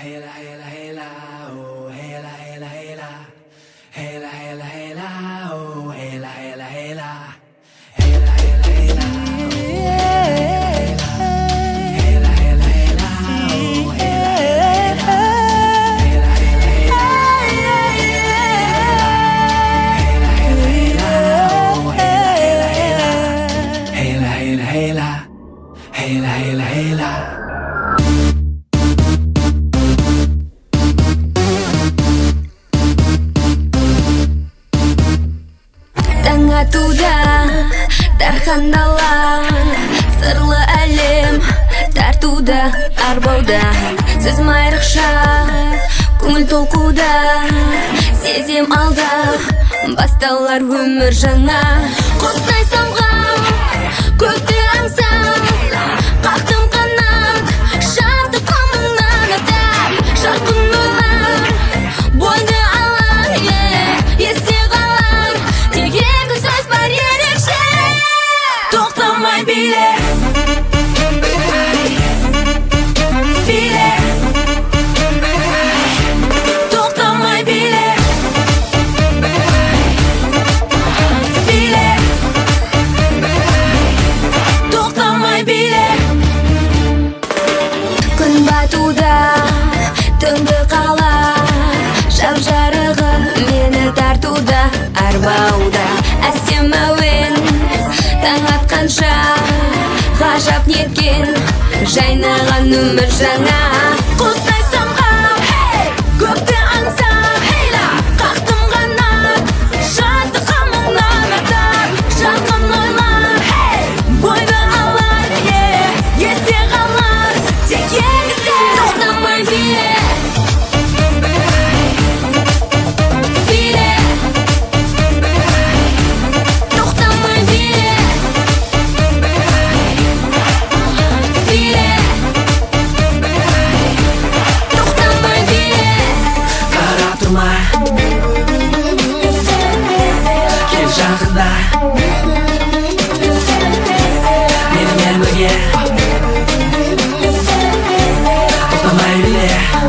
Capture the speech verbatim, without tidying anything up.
hela hela hela oh hela hela hela hela hela hela oh hela hela hela hela hela hela hela hela hela oh hela hela hela hela hela hela hela. Таң атуда дархан дала, сырлы әлем тартуда арбауда. Сіз майрықша көңіл толқуда, сезем алда басталар өмір жаңа. Құстай самғап көкті аңсап, қақтым қанат шақты қамыңнан атап. Жарқын ойлар бойды алар, есте қалар тек екі сөз бар ерекше. Тоқтамай биле, биле, тоқтамай биле, биле, тоқтамай биле. Күн батуда түнгі қала, жап-жарығы мені тартуда арбауда. Әсем әуен таң атқанша, ғажап неткен жайнаған өмір жаңа. Құстай самғап көкті аңсап, қақтым қанат шақты қамыңнан атап. Жарқын ойлар бойды алар, есте қалар тек екі сөз. Тоқтамай биле, биле, тоқтамай биле, биле, тоқтамай биле. Қара тұрма, кел жақында, менімен бірге. Тоқтамай биле.